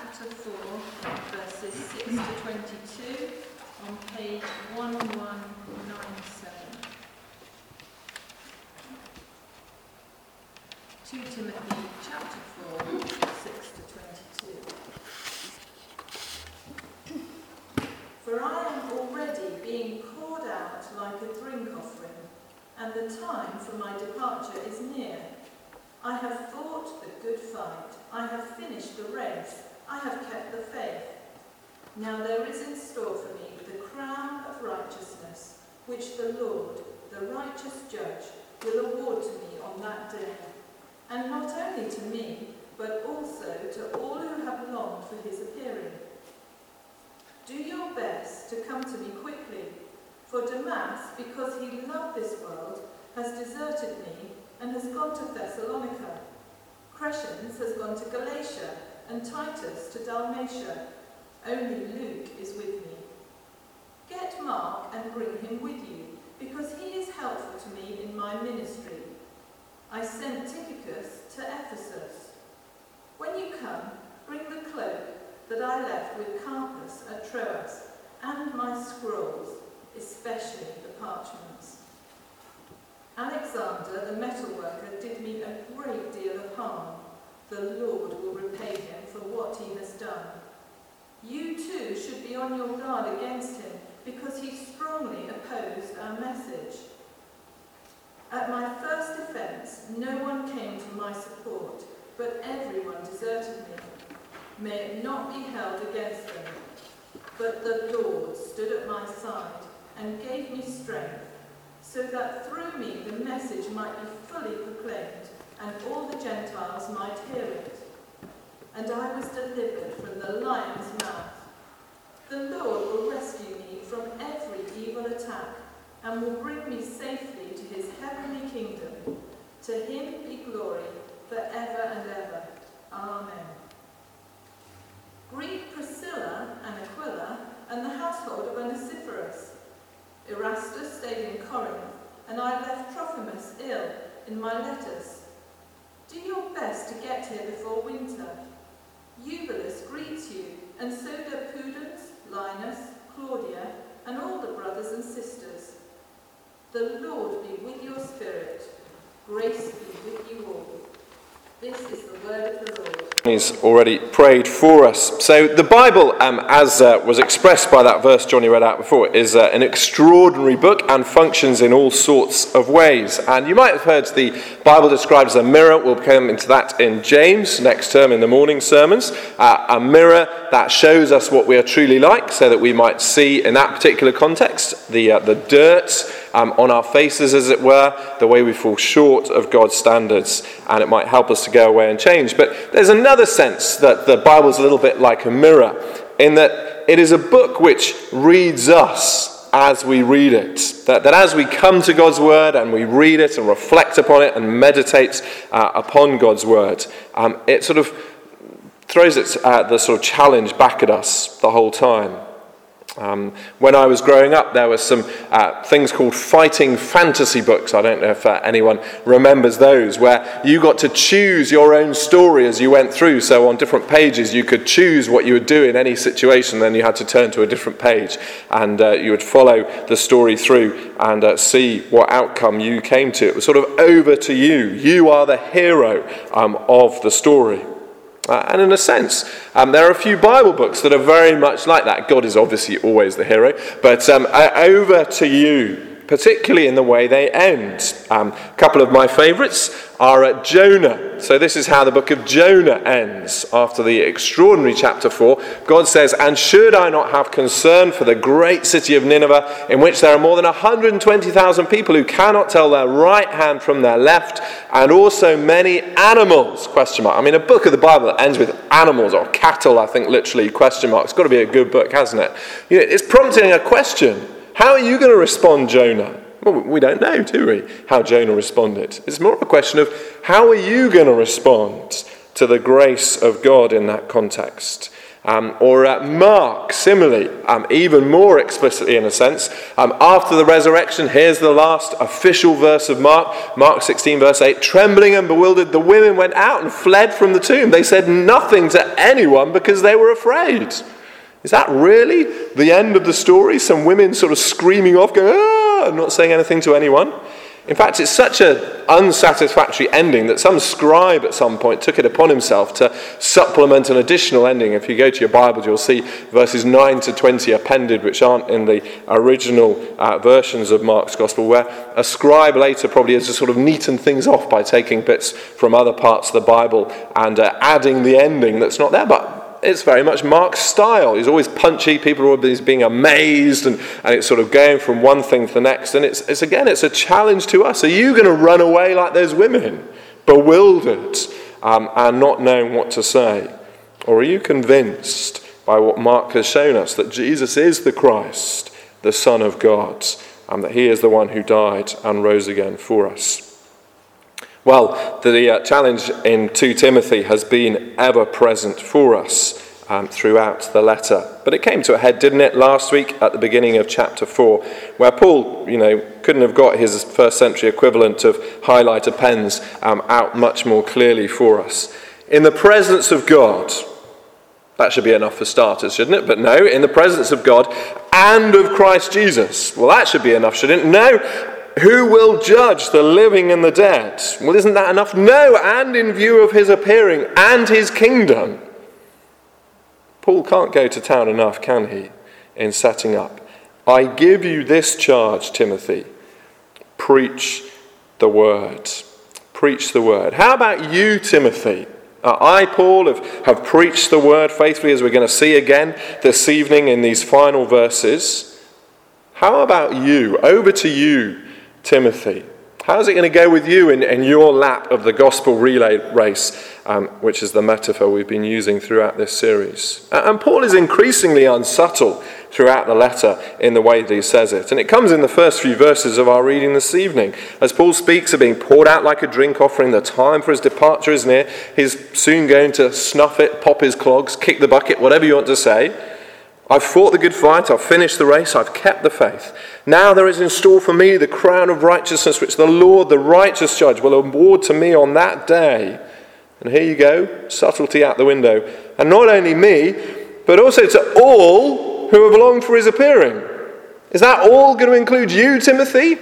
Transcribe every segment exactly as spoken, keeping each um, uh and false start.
chapter four, verses six to twenty-two, on page one one nine seven. Second Timothy chapter four, six to twenty-two. For I am already being poured out like a drink offering, and the time for my departure is near. I have fought the good fight. I have finished the race. I have kept the faith. Now there is in store for me the crown of righteousness, which the Lord, the righteous judge, will award to me on that day. And not only to me, but also to all who have longed for his appearing. Do your best to come to me quickly, for Demas, because he loved this world, has deserted me and has gone to Thessalonica. Crescens has gone to Galatia, and Titus to Dalmatia. Only Luke is with me. Get Mark and bring him with you, because he is helpful to me in my ministry. I sent Tychicus to Ephesus. When you come, bring the cloak that I left with Carpus at Troas, and my scrolls, especially the parchments. Alexander, the metalworker, did me a great deal of harm. The Lord will repay him for what he has done. You too should be on your guard against him, because he strongly opposed our message. At my first offence, no one came to my support, but everyone deserted me. May it not be held against them. But the Lord stood at my side and gave me strength, so that through me the message might be fully proclaimed, and all the Gentiles might hear it. And I was delivered from the lion's mouth. The Lord will rescue me from every evil attack, and will bring me safely to his heavenly kingdom. To him be glory forever and ever. Amen. Greet Priscilla and Aquila and the household of Onesiphorus. Erastus stayed in Corinth, and I left Trophimus ill in Miletus. Do your best to get here before winter. Eubulus greets you, and so do Pudens, Linus, Claudia, and all the brothers and sisters. The Lord be with your spirit. Grace be with you all. This is the word of the Lord. He's already prayed for us. So the Bible, um, as uh, was expressed by that verse Johnny read out before, is uh, an extraordinary book and functions in all sorts of ways. And you might have heard the Bible described as a mirror. We'll come into that in James next term in the morning sermons. Uh, a mirror that shows us what we are truly like, so that we might see in that particular context the uh, the dirt um, on our faces, as it were, the way we fall short of God's standards, and it might help us to go away and change. But there's another sense that the Bible's a little bit like a mirror, in that it is a book which reads us as we read it. That, that as we come to God's word and we read it and reflect upon it and meditate uh, upon God's word, um, it sort of throws its, uh, the sort of challenge back at us the whole time. Um, when I was growing up, there were some uh, things called fighting fantasy books. I don't know if uh, anyone remembers those, where you got to choose your own story as you went through. So on different pages, you could choose what you would do in any situation. Then you had to turn to a different page, and uh, you would follow the story through and uh, see what outcome you came to. It was sort of over to you. You are the hero um, of the story. Uh, and in a sense, um, there are a few Bible books that are very much like that. God is obviously always the hero, but um, uh, over to you, particularly in the way they end. Um, a couple of my favourites are uh, Jonah. So this is how the book of Jonah ends. After the extraordinary chapter four, God says, "And should I not have concern for the great city of Nineveh, in which there are more than one hundred twenty thousand people who cannot tell their right hand from their left, and also many animals?" Question mark. I mean, a book of the Bible that ends with animals, or cattle, I think literally, question mark. It's got to be a good book, hasn't it? You know, it's prompting a question. How are you going to respond, Jonah? Well, we don't know, do we, how Jonah responded. It's more of a question of, how are you going to respond to the grace of God in that context. Um, or uh, Mark, similarly, um, even more explicitly in a sense, um, after the resurrection, here's the last official verse of Mark, Mark sixteen verse eight, trembling and bewildered, the women went out and fled from the tomb. They said nothing to anyone because they were afraid. Is that really the end of the story? Some women sort of screaming off, going, ah, and not saying anything to anyone? In fact, it's such an unsatisfactory ending that some scribe at some point took it upon himself to supplement an additional ending. If you go to your Bibles, you'll see verses nine to twenty appended, which aren't in the original uh, versions of Mark's Gospel, where a scribe later probably has to sort of neaten things off by taking bits from other parts of the Bible and uh, adding the ending that's not there. But it's very much Mark's style. He's always punchy. People are always being amazed, and, and it's sort of going from one thing to the next. And it's, it's again, it's a challenge to us. Are you going to run away like those women, bewildered um, and not knowing what to say? Or are you convinced by what Mark has shown us that Jesus is the Christ, the Son of God, and that he is the one who died and rose again for us? Well, the uh, challenge in Second Timothy has been ever present for us um, throughout the letter. But it came to a head, didn't it, last week at the beginning of chapter four, where Paul, you know, couldn't have got his first century equivalent of highlighter pens um, out much more clearly for us. In the presence of God, that should be enough for starters, shouldn't it? But no, in the presence of God and of Christ Jesus. Well, that should be enough, shouldn't it? No. Who will judge the living and the dead? Well, isn't that enough? No, and in view of his appearing and his kingdom. Paul can't go to town enough, can he, in setting up? I give you this charge, Timothy. Preach the word. Preach the word. How about you, Timothy? Uh, I, Paul, have, have preached the word faithfully, as we're going to see again this evening in these final verses. How about you? Over to you, Timothy. How's it going to go with you in, in your lap of the gospel relay race, um, which is the metaphor we've been using throughout this series? And Paul is increasingly unsubtle throughout the letter in the way that he says it. And it comes in the first few verses of our reading this evening. As Paul speaks of being poured out like a drink offering, the time for his departure is near. He's soon going to snuff it, pop his clogs, kick the bucket, whatever you want to say. I've fought the good fight, I've finished the race, I've kept the faith. Now there is in store for me the crown of righteousness, which the Lord, the righteous judge, will award to me on that day. And here you go, subtlety out the window. And not only me, but also to all who have longed for his appearing. Is that all going to include you, Timothy?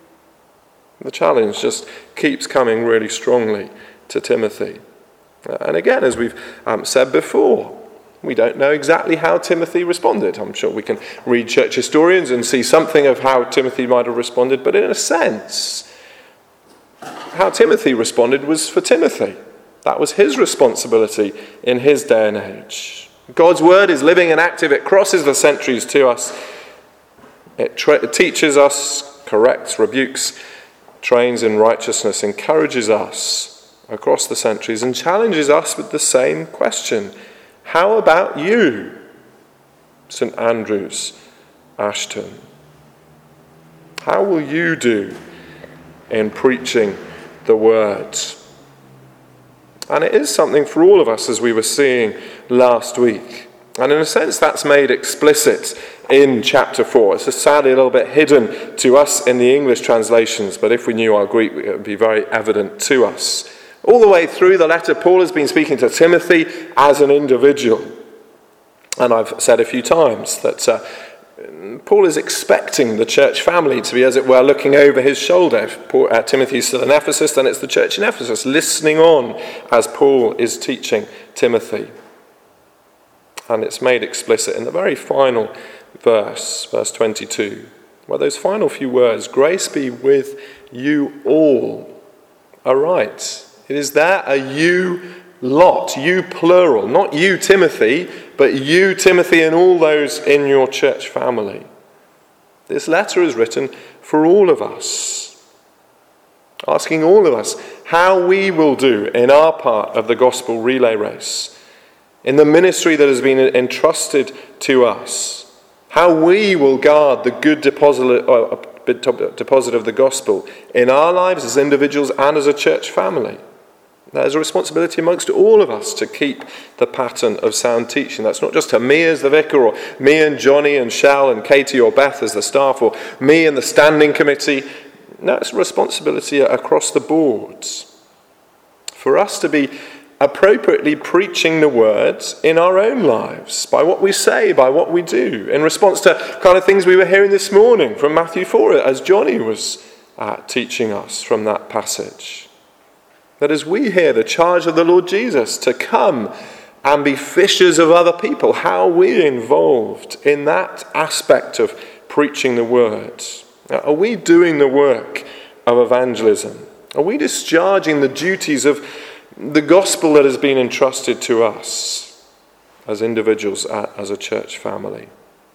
The challenge just keeps coming really strongly to Timothy. And again, as we've um, said before, we don't know exactly how Timothy responded. I'm sure we can read church historians and see something of how Timothy might have responded, but in a sense, how Timothy responded was for Timothy. That was his responsibility in his day and age. God's word is living and active. It crosses the centuries to us. It, tra- it teaches us, corrects, rebukes, trains in righteousness, encourages us across the centuries, and challenges us with the same question. How about you, Saint Andrews, Ashton? How will you do in preaching the word? And it is something for all of us, as we were seeing last week. And in a sense, that's made explicit in chapter four. It's sadly a little bit hidden to us in the English translations, but if we knew our Greek, it would be very evident to us. All the way through the letter, Paul has been speaking to Timothy as an individual. And I've said a few times that uh, Paul is expecting the church family to be, as it were, looking over his shoulder. If Paul, uh, Timothy's still in Ephesus, then it's the church in Ephesus, listening on as Paul is teaching Timothy. And it's made explicit in the very final verse, verse twenty-two, where those final few words, grace be with you all, are right. It is there a you lot, you plural, not you Timothy, but you Timothy and all those in your church family. This letter is written for all of us, asking all of us how we will do in our part of the gospel relay race, in the ministry that has been entrusted to us, how we will guard the good deposit, uh, deposit of the gospel in our lives as individuals and as a church family. There's a responsibility amongst all of us to keep the pattern of sound teaching. That's not just to me as the vicar, or me and Johnny and Shell and Katie or Beth as the staff, or me and the standing committee. No, it's a responsibility across the board for us to be appropriately preaching the words in our own lives, by what we say, by what we do, in response to kind of things we were hearing this morning from Matthew four, as Johnny was uh, teaching us from that passage. That as we hear the charge of the Lord Jesus to come and be fishers of other people, how we're involved in that aspect of preaching the word. Are we doing the work of evangelism? Are we discharging the duties of the gospel that has been entrusted to us as individuals, as a church family?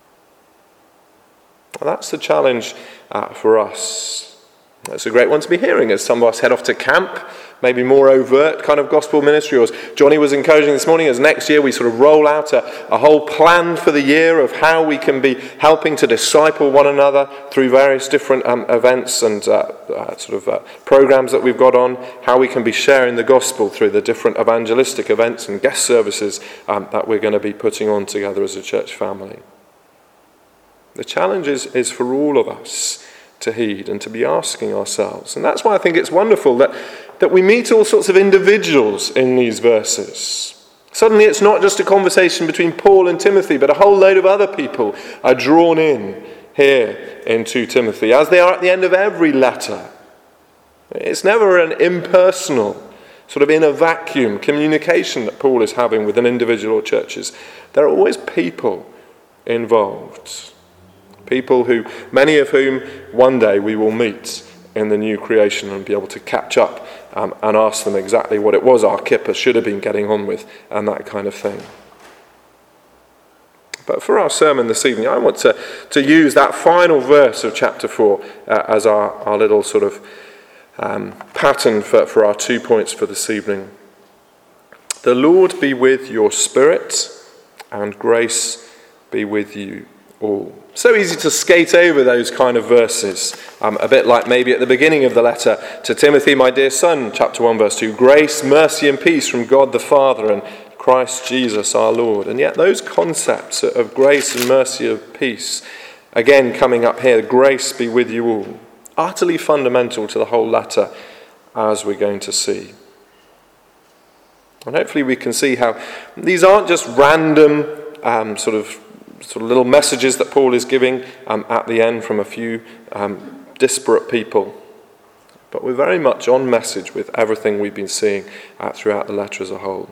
That's the challenge uh, for us. It's a great one to be hearing as some of us head off to camp, maybe more overt kind of gospel ministry, or as Johnny was encouraging this morning, as next year we sort of roll out a, a whole plan for the year of how we can be helping to disciple one another through various different um, events and uh, uh, sort of uh, programs that we've got on, how we can be sharing the gospel through the different evangelistic events and guest services um, that we're going to be putting on together as a church family. The challenge is, is for all of us to heed and to be asking ourselves. And that's why I think it's wonderful that, that we meet all sorts of individuals in these verses. Suddenly it's not just a conversation between Paul and Timothy, but a whole load of other people are drawn in here in Second Timothy, as they are at the end of every letter. It's never an impersonal, sort of in a vacuum communication that Paul is having with an individual or churches. There are always people involved. People who, many of whom, one day we will meet in the new creation and be able to catch up um, and ask them exactly what it was our kipper should have been getting on with and that kind of thing. But for our sermon this evening, I want to, to use that final verse of chapter four uh, as our, our little sort of um, pattern for, for our two points for this evening. The Lord be with your spirit, and grace be with you all. So easy to skate over those kind of verses, um, a bit like maybe at the beginning of the letter to Timothy, my dear son, chapter one, verse two, grace, mercy and peace from God the Father and Christ Jesus our Lord. And yet those concepts of grace and mercy and peace, again coming up here, grace be with you all, utterly fundamental to the whole letter, as we're going to see. And hopefully we can see how these aren't just random um, sort of sort of little messages that Paul is giving um, at the end from a few um, disparate people. But we're very much on message with everything we've been seeing uh, throughout the letter as a whole.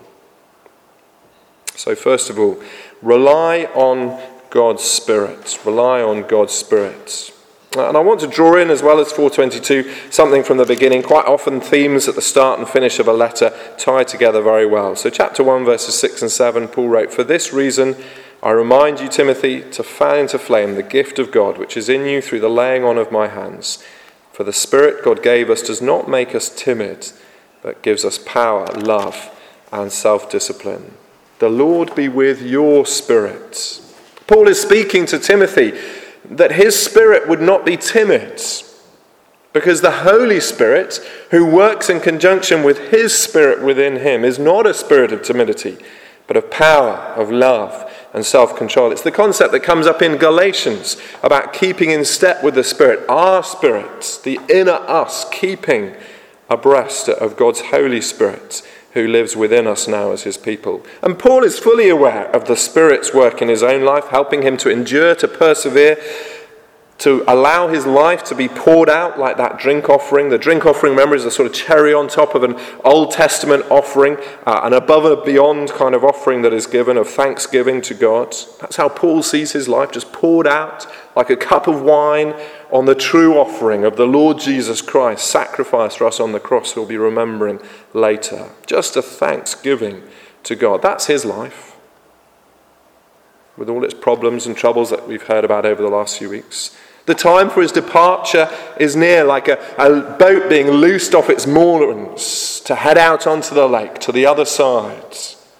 So first of all, rely on God's Spirit. Rely on God's Spirit. And I want to draw in, as well as four twenty-two, something from the beginning. Quite often themes at the start and finish of a letter tie together very well. So chapter one, verses six and seven, Paul wrote, "For this reason I remind you, Timothy, to fan into flame the gift of God which is in you through the laying on of my hands. For the Spirit God gave us does not make us timid, but gives us power, love, and self-discipline. The Lord be with your spirit." Paul is speaking to Timothy that his spirit would not be timid, because the Holy Spirit, who works in conjunction with his spirit within him, is not a spirit of timidity, but of power, of love, and self-control. It's the concept that comes up in Galatians about keeping in step with the Spirit. Our spirit, the inner us, keeping abreast of God's Holy Spirit who lives within us now as his people. And Paul is fully aware of the Spirit's work in his own life, helping him to endure, to persevere, to allow his life to be poured out like that drink offering. The drink offering, remember, is a sort of cherry on top of an Old Testament offering, uh, an above and beyond kind of offering that is given of thanksgiving to God. That's how Paul sees his life, just poured out like a cup of wine on the true offering of the Lord Jesus Christ, sacrificed for us on the cross, we'll be remembering later. Just a thanksgiving to God. That's his life, with all its problems and troubles that we've heard about over the last few weeks. The time for his departure is near, like a, a boat being loosed off its moorings to head out onto the lake, to the other side.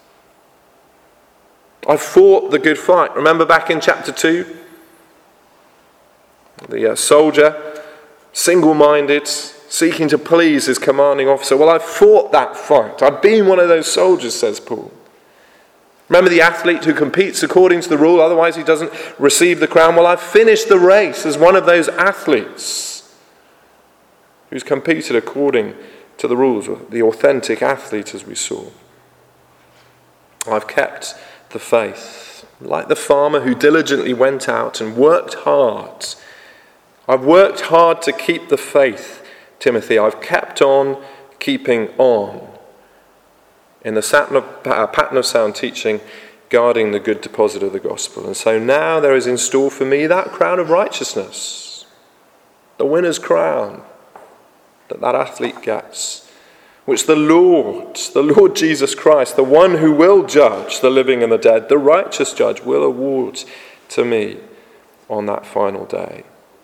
I fought the good fight. Remember back in chapter two? The uh, soldier, single-minded, seeking to please his commanding officer. Well, I've fought that fight. I've been one of those soldiers, says Paul. Remember the athlete who competes according to the rule, otherwise he doesn't receive the crown? Well, I've finished the race as one of those athletes who's competed according to the rules, the authentic athlete as we saw. I've kept the faith, like the farmer who diligently went out and worked hard. I've worked hard to keep the faith, Timothy. I've kept on keeping on. In the pattern of sound teaching, guarding the good deposit of the gospel. And so now there is in store for me that crown of righteousness, the winner's crown that that athlete gets, which the Lord, the Lord Jesus Christ, the one who will judge the living and the dead, the righteous judge, will award to me on that final day.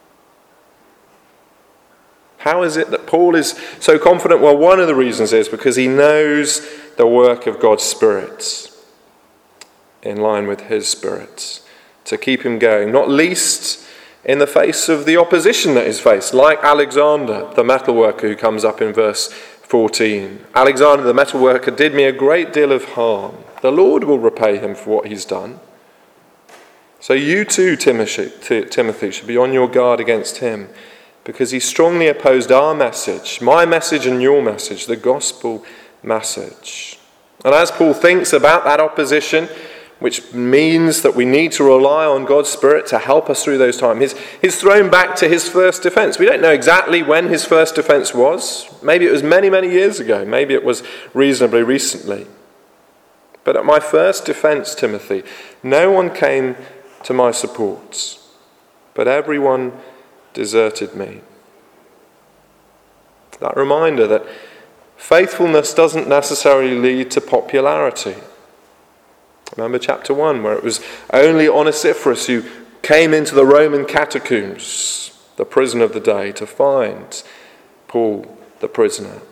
How is it that Paul is so confident? Well, one of the reasons is because he knows the work of God's Spirit in line with his Spirit to keep him going, not least in the face of the opposition that is faced, like Alexander, the metalworker who comes up in verse fourteen. Alexander, the metalworker, did me a great deal of harm. The Lord will repay him for what he's done. So you too, Timothy, should be on your guard against him, because he strongly opposed our message, my message and your message, the gospel message. And as Paul thinks about that opposition, which means that we need to rely on God's Spirit to help us through those times, he's, he's thrown back to his first defense. We don't know exactly when his first defense was. Maybe it was many, many years ago. Maybe it was reasonably recently. But at my first defense, Timothy, no one came to my support, but everyone deserted me. That reminder that faithfulness doesn't necessarily lead to popularity. Remember chapter one, where it was only Onesiphorus who came into the Roman catacombs, the prison of the day, to find Paul the prisoner.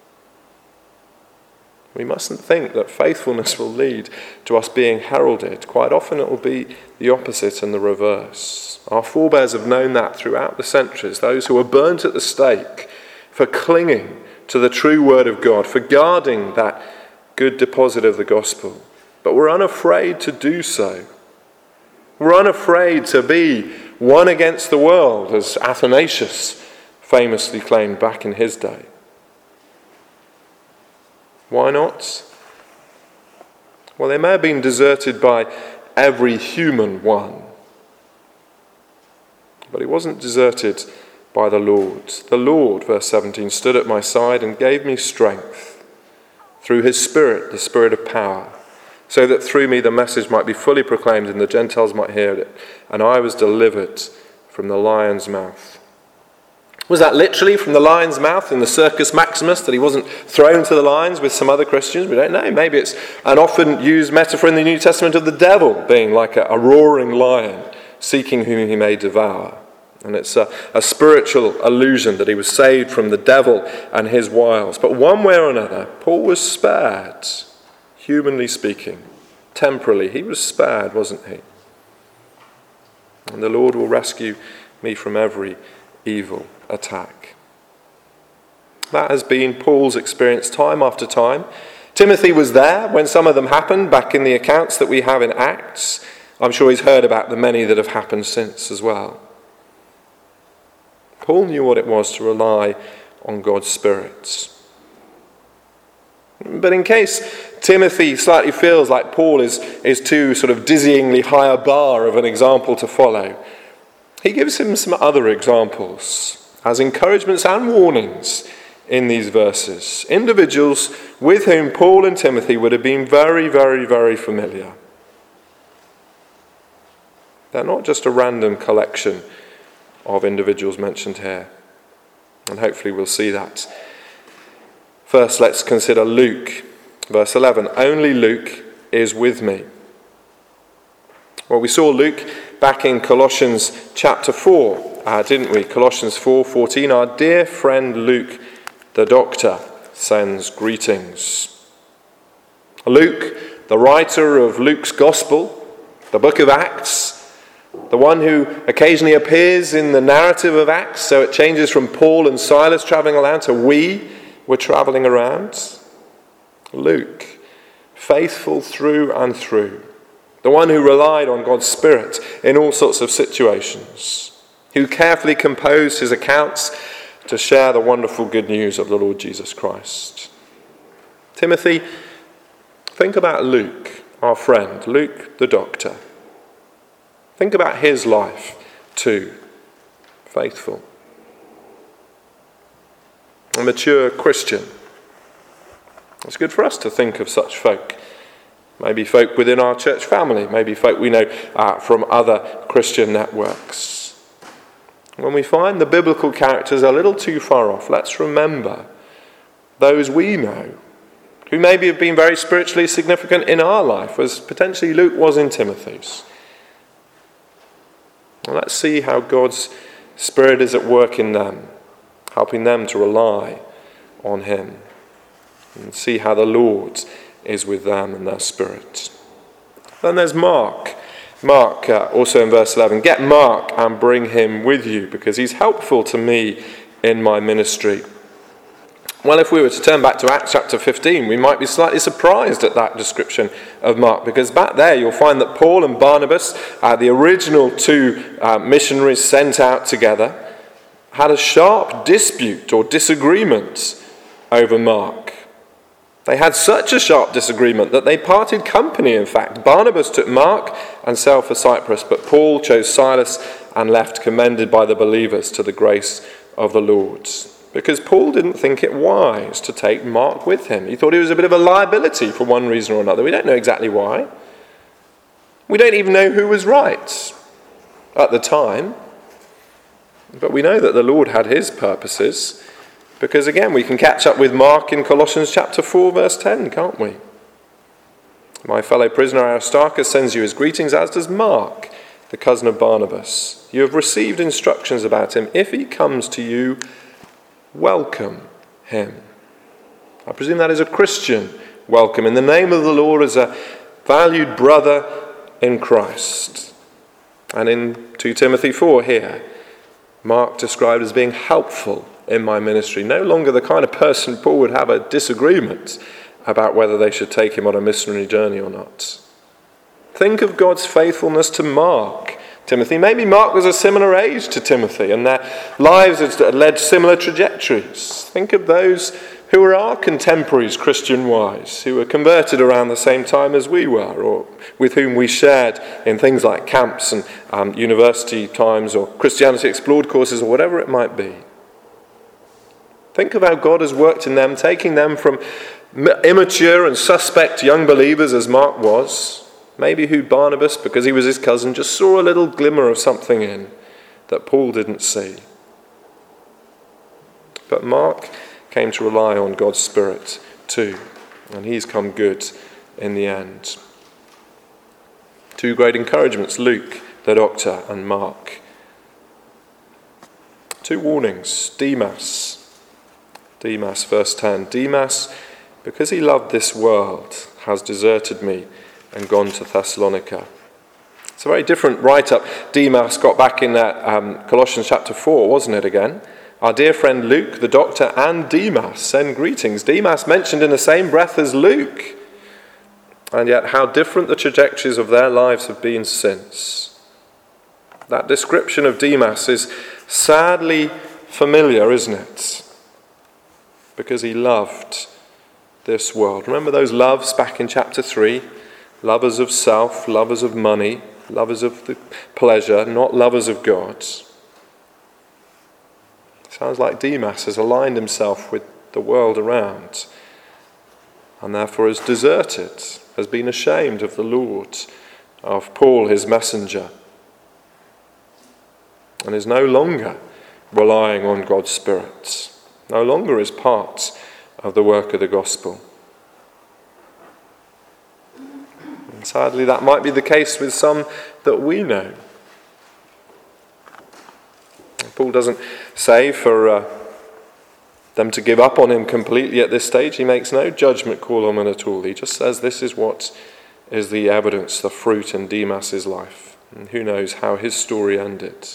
We mustn't think that faithfulness will lead to us being heralded. Quite often it will be the opposite and the reverse. Our forebears have known that throughout the centuries. Those who were burnt at the stake for clinging to the true word of God, for guarding that good deposit of the gospel. But we're unafraid to do so. We're unafraid to be one against the world, as Athanasius famously claimed back in his day. Why not? Well, they may have been deserted by every human one, but he wasn't deserted by the Lord. The Lord, verse seventeen, stood at my side and gave me strength through his Spirit, the Spirit of power, so that through me the message might be fully proclaimed and the Gentiles might hear it, and I was delivered from the lion's mouth. Was that literally from the lion's mouth in the Circus Maximus, that he wasn't thrown to the lions with some other Christians? We don't know. Maybe it's an often used metaphor in the New Testament of the devil being like a, a roaring lion seeking whom he may devour. And it's a, a spiritual allusion that he was saved from the devil and his wiles. But one way or another, Paul was spared, humanly speaking. Temporally, he was spared, wasn't he? And the Lord will rescue me from every evil attack. That has been Paul's experience time after time. Timothy was there when some of them happened back in the accounts that we have in Acts. I'm sure he's heard about the many that have happened since as well. Paul knew what it was to rely on God's Spirit. But in case Timothy slightly feels like Paul is, is too sort of dizzyingly high a bar of an example to follow, he gives him some other examples as encouragements and warnings in these verses. Individuals with whom Paul and Timothy would have been very, very, very familiar. They're not just a random collection of individuals mentioned here. And hopefully we'll see that. First, let's consider Luke. Verse eleven, only Luke is with me. Well, we saw Luke back in Colossians chapter four, uh, didn't we? Colossians four fourteen. Our dear friend Luke, the doctor, sends greetings. Luke, the writer of Luke's Gospel, the book of Acts, The one who occasionally appears in the narrative of Acts, so it changes from Paul and Silas travelling around to we were travelling around. Luke, faithful through and through. The one who relied on God's Spirit in all sorts of situations. Who carefully composed his accounts to share the wonderful good news of the Lord Jesus Christ. Timothy, think about Luke, our friend, Luke the doctor. Think about his life too. Faithful. A mature Christian. It's good for us to think of such folk. Maybe folk within our church family, maybe folk we know uh, from other Christian networks. When we find the biblical characters a little too far off, let's remember those we know, who maybe have been very spiritually significant in our life, as potentially Luke was in Timothy's. And let's see how God's Spirit is at work in them, helping them to rely on him. And see how the Lord is with them and their spirit. Then there's Mark. Mark, uh, also in verse eleven, get Mark and bring him with you, because he's helpful to me in my ministry. Well, if we were to turn back to Acts chapter fifteen, we might be slightly surprised at that description of Mark, because back there you'll find that Paul and Barnabas, uh, the original two uh, missionaries sent out together, had a sharp dispute or disagreement over Mark. They had such a sharp disagreement that they parted company, in fact. Barnabas took Mark and sailed for Cyprus, but Paul chose Silas and left, commended by the believers to the grace of the Lord. Because Paul didn't think it wise to take Mark with him. He thought he was a bit of a liability for one reason or another. We don't know exactly why. We don't even know who was right at the time. But we know that the Lord had his purposes. Because again, we can catch up with Mark in Colossians chapter four, verse ten, can't we? My fellow prisoner Aristarchus sends you his greetings, as does Mark, the cousin of Barnabas. You have received instructions about him. If he comes to you, welcome him. I presume that is a Christian welcome in the name of the Lord as a valued brother in Christ. And in two Timothy four here, Mark described as being helpful in my ministry. No longer the kind of person Paul would have a disagreement about whether they should take him on a missionary journey or not. Think of God's faithfulness to Mark, Timothy. Maybe Mark was a similar age to Timothy and their lives had led similar trajectories. Think of those who were our contemporaries Christian-wise, who were converted around the same time as we were, or with whom we shared in things like camps and um, university times or Christianity Explored courses or whatever it might be. Think of how God has worked in them, taking them from immature and suspect young believers as Mark was, maybe who Barnabas, because he was his cousin, just saw a little glimmer of something in that Paul didn't see. But Mark came to rely on God's Spirit too, and he's come good in the end. Two great encouragements, Luke, the doctor, and Mark. Two warnings, Demas. Demas, verse ten. Demas, because he loved this world, has deserted me and gone to Thessalonica. It's a very different write-up Demas got back in that um, Colossians chapter four, wasn't it again? Our dear friend Luke, the doctor, and Demas send greetings. Demas mentioned in the same breath as Luke. And yet how different the trajectories of their lives have been since. That description of Demas is sadly familiar, isn't it? Because he loved this world. Remember those loves back in chapter three? Lovers of self, lovers of money, lovers of the pleasure, not lovers of God. Sounds like Demas has aligned himself with the world around and therefore has deserted, has been ashamed of the Lord, of Paul, his messenger, and is no longer relying on God's Spirit. No longer is part of the work of the gospel. And sadly, that might be the case with some that we know. Paul doesn't say for uh, them to give up on him completely at this stage. He makes no judgment call on them at all. He just says this is what is the evidence, the fruit in Demas's life. And who knows how his story ended.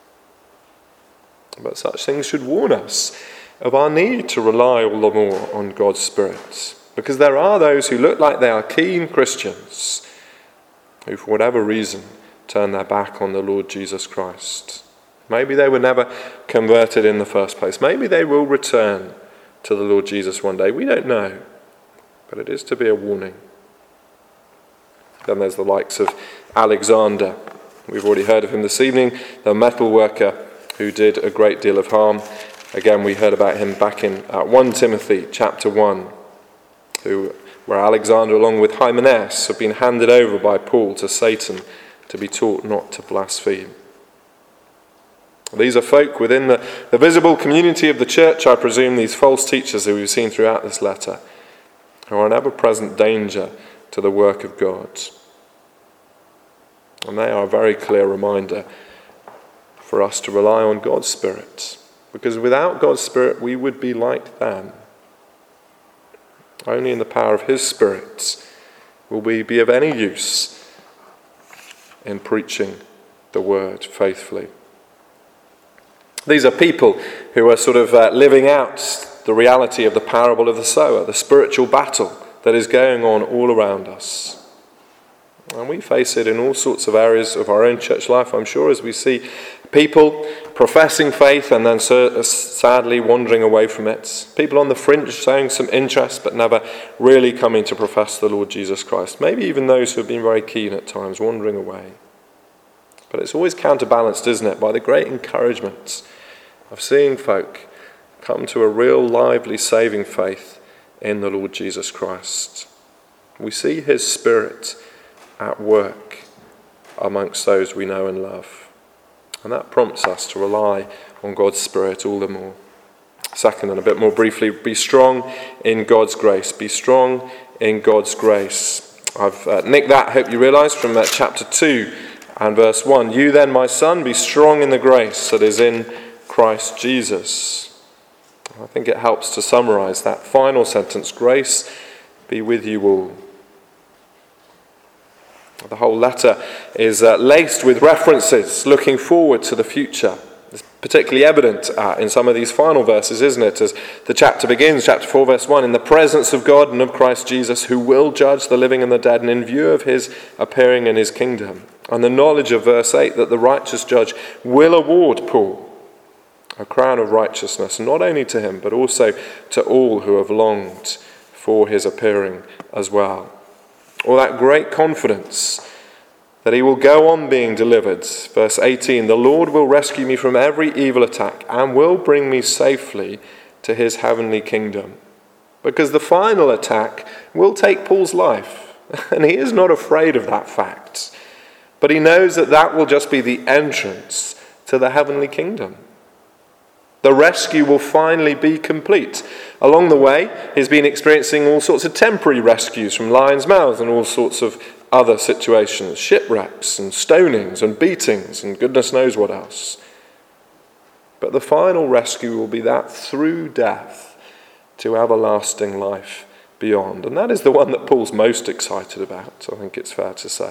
But such things should warn us of our need to rely all the more on God's Spirit. Because there are those who look like they are keen Christians who, for whatever reason, turn their back on the Lord Jesus Christ. Maybe they were never converted in the first place. Maybe they will return to the Lord Jesus one day. We don't know. But it is to be a warning. Then there's the likes of Alexander. We've already heard of him this evening, the metal worker who did a great deal of harm. Again, we heard about him back in uh, First Timothy chapter one, who, where Alexander, along with Hymenaeus, have been handed over by Paul to Satan to be taught not to blaspheme. These are folk within the, the visible community of the church, I presume, these false teachers who we've seen throughout this letter, who are an ever-present danger to the work of God. And they are a very clear reminder for us to rely on God's Spirit, because without God's Spirit we would be like them. Only in the power of his Spirit will we be of any use in preaching the word faithfully. These are people who are sort of uh, living out the reality of the parable of the sower, the spiritual battle that is going on all around us. And we face it in all sorts of areas of our own church life, I'm sure, as we see people professing faith and then sadly wandering away from it. People on the fringe showing some interest but never really coming to profess the Lord Jesus Christ. Maybe even those who have been very keen at times, wandering away. But it's always counterbalanced, isn't it, by the great encouragement of seeing folk come to a real lively saving faith in the Lord Jesus Christ. We see his Spirit at work amongst those we know and love. And that prompts us to rely on God's Spirit all the more. Second, and a bit more briefly, be strong in God's grace. Be strong in God's grace. I've uh, nicked that, hope you realise, from uh, chapter two and verse one. You then, my son, be strong in the grace that is in Christ Jesus. I think it helps to summarise that final sentence. Grace be with you all. The whole letter is uh, laced with references looking forward to the future. It's particularly evident uh, in some of these final verses, isn't it? As the chapter begins, chapter four, verse one, in the presence of God and of Christ Jesus, who will judge the living and the dead, and in view of his appearing in his kingdom. And the knowledge of verse eight that the righteous judge will award Paul a crown of righteousness, not only to him, but also to all who have longed for his appearing as well. Or that great confidence that he will go on being delivered. Verse eighteen, the Lord will rescue me from every evil attack and will bring me safely to his heavenly kingdom. Because the final attack will take Paul's life, and he is not afraid of that fact. But he knows that that will just be the entrance to the heavenly kingdom. The rescue will finally be complete. Along the way, he's been experiencing all sorts of temporary rescues from lions' mouths and all sorts of other situations, shipwrecks and stonings and beatings and goodness knows what else. But the final rescue will be that through death to everlasting life beyond. And that is the one that Paul's most excited about, I think it's fair to say.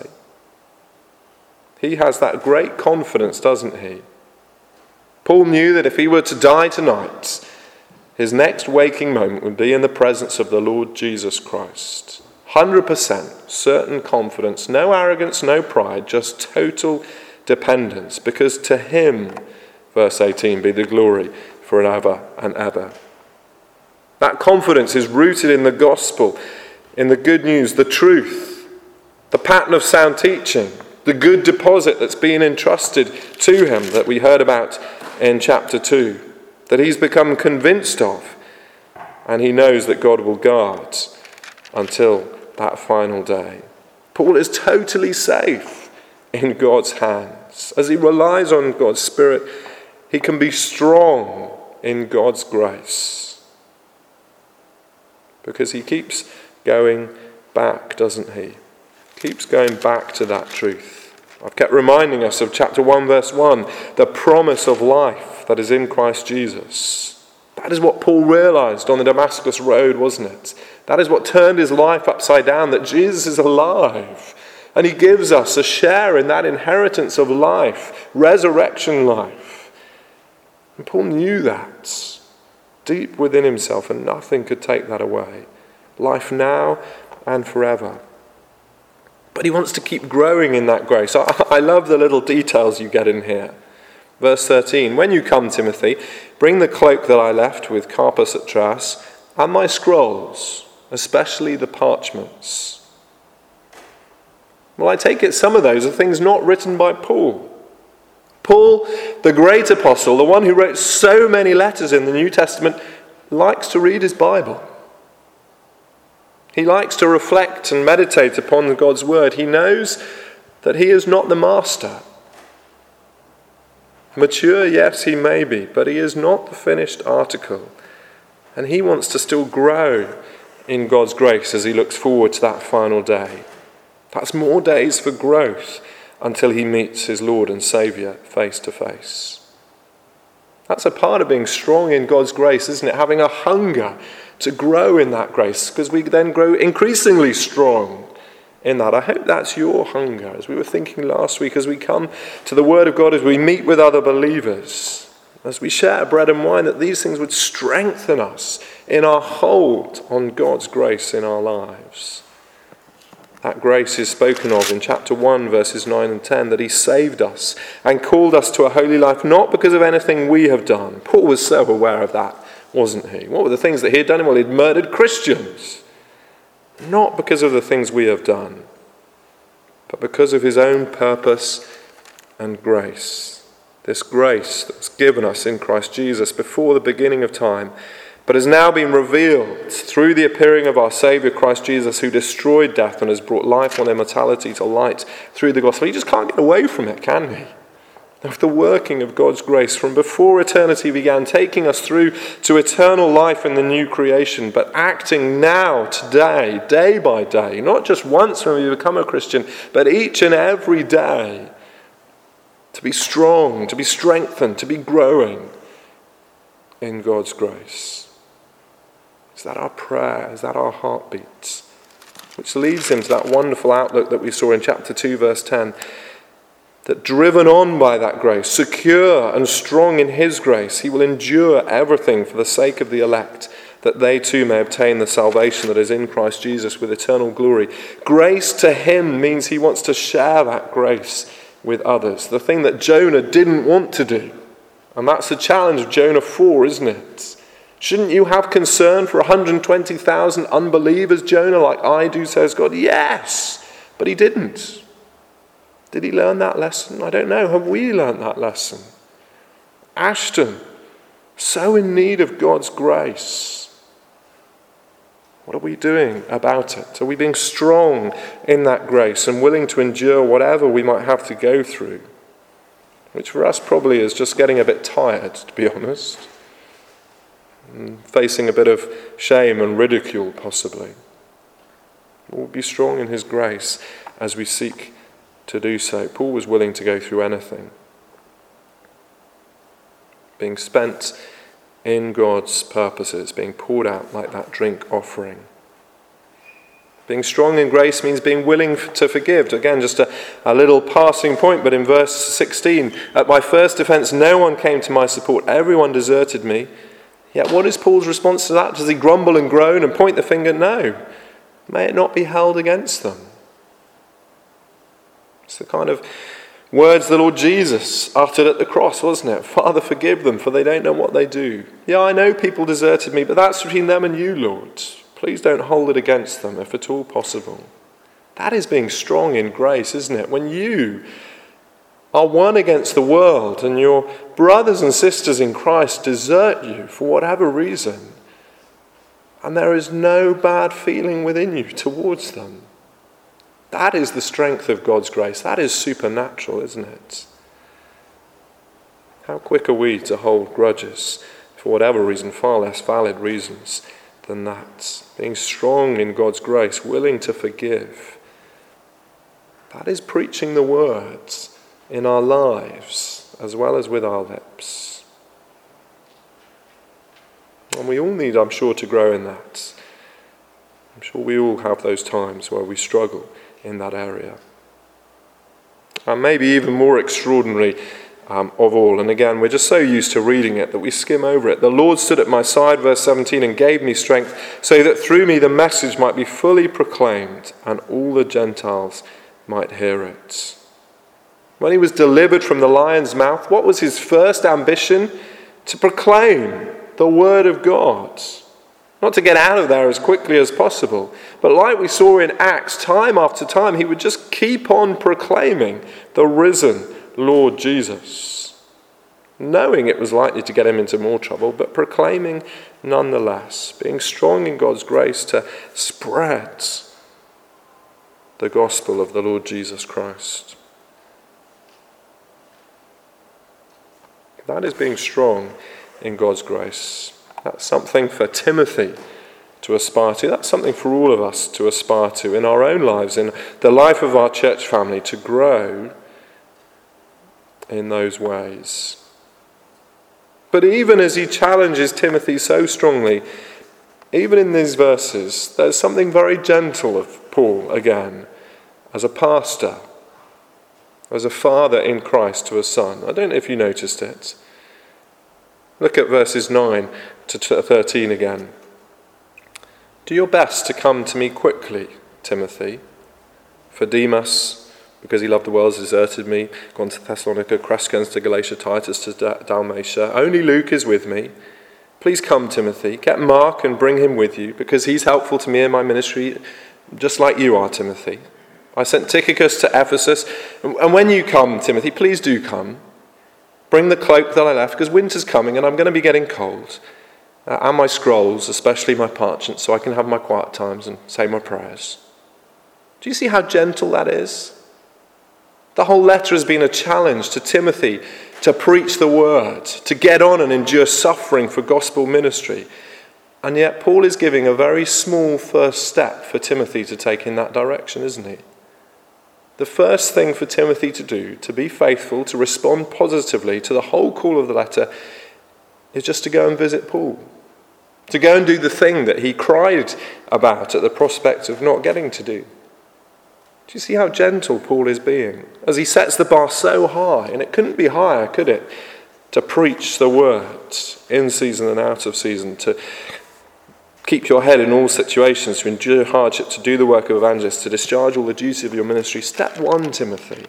He has that great confidence, doesn't he? Paul knew that if he were to die tonight, his next waking moment would be in the presence of the Lord Jesus Christ. one hundred percent certain confidence, no arrogance, no pride, just total dependence. Because to him, verse eighteen, be the glory forever and ever. That confidence is rooted in the gospel, in the good news, the truth, the pattern of sound teaching, the good deposit that's been entrusted to him that we heard about in chapter two, that he's become convinced of, and he knows that God will guard until that final day. Paul is totally safe in God's hands. As he relies on God's Spirit, he can be strong in God's grace. Because he keeps going back, doesn't he? Keeps going back to that truth. I've kept reminding us of chapter one, verse one, the promise of life that is in Christ Jesus. That is what Paul realized on the Damascus road, wasn't it? That is what turned his life upside down, that Jesus is alive And he gives us a share in that inheritance of life, resurrection life. And Paul knew that deep within himself, and nothing could take that away. Life now and forever. But he wants to keep growing in that grace. I, I love the little details you get in here. Verse thirteen, when you come, Timothy, bring the cloak that I left with Carpus at Troas, and my scrolls, especially the parchments. Well, I take it some of those are things not written by Paul. Paul, the great apostle, the one who wrote so many letters in the New Testament, likes to read his Bible. He likes to reflect and meditate upon God's word. He knows that he is not the master. Mature, yes, he may be, but he is not the finished article. And he wants to still grow in God's grace as he looks forward to that final day. That's more days for growth until he meets his Lord and Saviour face to face. That's a part of being strong in God's grace, isn't it? Having a hunger to grow in that grace, because we then grow increasingly strong in that. I hope that's your hunger, as we were thinking last week, as we come to the Word of God, as we meet with other believers, as we share bread and wine, that these things would strengthen us in our hold on God's grace in our lives. That grace is spoken of in chapter one, verses nine and ten, that he saved us and called us to a holy life, not because of anything we have done. Paul was so aware of that, wasn't he? What were the things that he had done? Well, he'd murdered Christians. Not because of the things we have done, but because of his own purpose and grace. This grace that was given us in Christ Jesus before the beginning of time, but has now been revealed through the appearing of our Saviour Christ Jesus, who destroyed death and has brought life and immortality to light through the gospel. You just can't get away from it, can we? Of the working of God's grace from before eternity began, taking us through to eternal life in the new creation, but acting now, today, day by day, not just once when we become a Christian, but each and every day, to be strong, to be strengthened, to be growing in God's grace. Is that our prayer? Is that our heartbeat? Which leads him to that wonderful outlook that we saw in chapter two, verse ten. That driven on by that grace, secure and strong in his grace, he will endure everything for the sake of the elect, that they too may obtain the salvation that is in Christ Jesus with eternal glory. Grace to him means he wants to share that grace with others. The thing that Jonah didn't want to do. And that's the challenge of Jonah four, isn't it? Shouldn't you have concern for one hundred twenty thousand unbelievers, Jonah, like I do, says God? Yes, but he didn't. Did he learn that lesson? I don't know. Have we learned that lesson? Ashton, so in need of God's grace. What are we doing about it? Are we being strong in that grace and willing to endure whatever we might have to go through? Which for us probably is just getting a bit tired, to be honest. And facing a bit of shame and ridicule, possibly. We'll be strong in his grace as we seek to do so. Paul was willing to go through anything. Being spent in God's purposes, being poured out like that drink offering. Being strong in grace means being willing to forgive. Again, just a, a little passing point, but in verse sixteen, at my first offence no one came to my support, everyone deserted me. Yet what is Paul's response to that? Does he grumble and groan and point the finger? No. May it not be held against them. It's the kind of words the Lord Jesus uttered at the cross, wasn't it? Father, forgive them, for they don't know what they do. Yeah, I know people deserted me, but that's between them and you, Lord. Please don't hold it against them, if at all possible. That is being strong in grace, isn't it? When you are one against the world and your brothers and sisters in Christ desert you for whatever reason, and there is no bad feeling within you towards them. That is the strength of God's grace. That is supernatural, isn't it? How quick are we to hold grudges for whatever reason, far less valid reasons than that. Being strong in God's grace, willing to forgive. That is preaching the words in our lives as well as with our lips. And we all need, I'm sure, to grow in that. I'm sure we all have those times where we struggle in that area. and maybe even more extraordinary um, of all. And again, we're just so used to reading it that we skim over it. The Lord stood at my side, verse seventeen, and gave me strength so that through me the message might be fully proclaimed and all the Gentiles might hear it. When he was delivered from the lion's mouth, what was his first ambition? To proclaim the word of God. Not to get out of there as quickly as possible, but like we saw in Acts, time after time, he would just keep on proclaiming the risen Lord Jesus, knowing it was likely to get him into more trouble, but proclaiming nonetheless, being strong in God's grace to spread the gospel of the Lord Jesus Christ. That is being strong in God's grace. That's something for Timothy to aspire to. That's something for all of us to aspire to in our own lives, in the life of our church family, to grow in those ways. But even as he challenges Timothy so strongly, even in these verses, there's something very gentle of Paul again, as a pastor, as a father in Christ to a son. I don't know if you noticed it. Look at verses nine to thirteen again. Do your best to come to me quickly, Timothy. For Demas, because he loved the world, has deserted me, gone to Thessalonica, Crescens to Galatia, Titus to Dalmatia. Only Luke is with me. Please come, Timothy. Get Mark and bring him with you, because he's helpful to me in my ministry, just like you are, Timothy. I sent Tychicus to Ephesus, and when you come, Timothy, please do come. Bring the cloak that I left, because winter's coming and I'm going to be getting cold. Uh, and my scrolls, especially my parchment, so I can have my quiet times and say my prayers. Do you see how gentle that is? The whole letter has been a challenge to Timothy to preach the word, to get on and endure suffering for gospel ministry. And yet Paul is giving a very small first step for Timothy to take in that direction, isn't he? The first thing for Timothy to do, to be faithful, to respond positively to the whole call of the letter, is just to go and visit Paul. To go and do the thing that he cried about at the prospect of not getting to do. Do you see how gentle Paul is being? As he sets the bar so high, and it couldn't be higher, could it? To preach the word in season and out of season, to keep your head in all situations, to endure hardship, to do the work of evangelist, to discharge all the duties of your ministry. Step one, Timothy,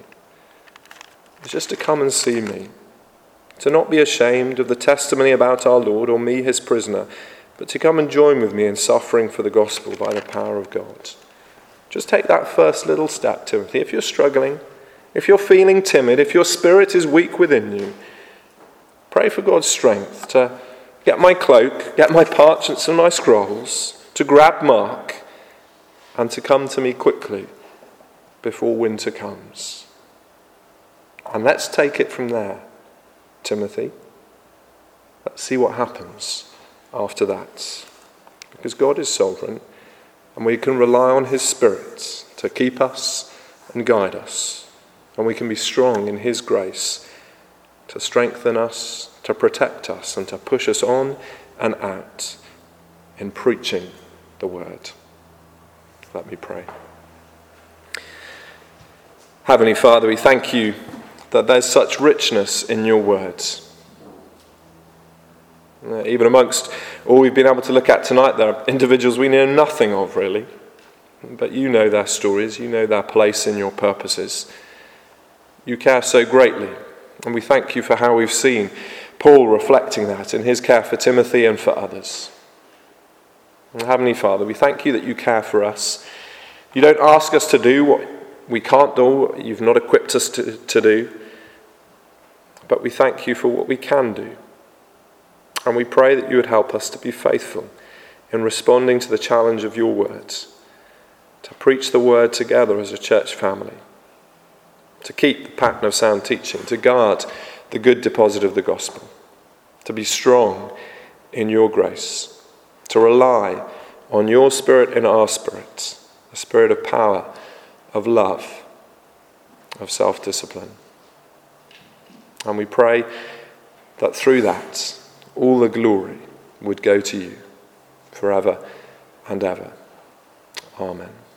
is just to come and see me, to not be ashamed of the testimony about our Lord or me, his prisoner, but to come and join with me in suffering for the gospel by the power of God. Just take that first little step, Timothy. If you're struggling, if you're feeling timid, if your spirit is weak within you, pray for God's strength to get my cloak, get my parchments and my scrolls, to grab Mark, and to come to me quickly before winter comes. And let's take it from there, Timothy. Let's see what happens after that. Because God is sovereign, and we can rely on his Spirit to keep us and guide us. And we can be strong in his grace to strengthen us, to protect us, and to push us on and out in preaching the word. Let me pray. Heavenly Father, we thank you that there's such richness in your words. Even amongst all we've been able to look at tonight, there are individuals we know nothing of, really. But you know their stories, you know their place in your purposes. You care so greatly, and we thank you for how we've seen Paul reflecting that in his care for Timothy and for others. And Heavenly Father, we thank you that you care for us. You don't ask us to do what we can't do, what you've not equipped us to, to do. But we thank you for what we can do. And we pray that you would help us to be faithful in responding to the challenge of your words, to preach the word together as a church family, to keep the pattern of sound teaching, to guard the good deposit of the gospel, to be strong in your grace, to rely on your Spirit in our spirit, a spirit of power, of love, of self-discipline. And we pray that through that, all the glory would go to you forever and ever. Amen.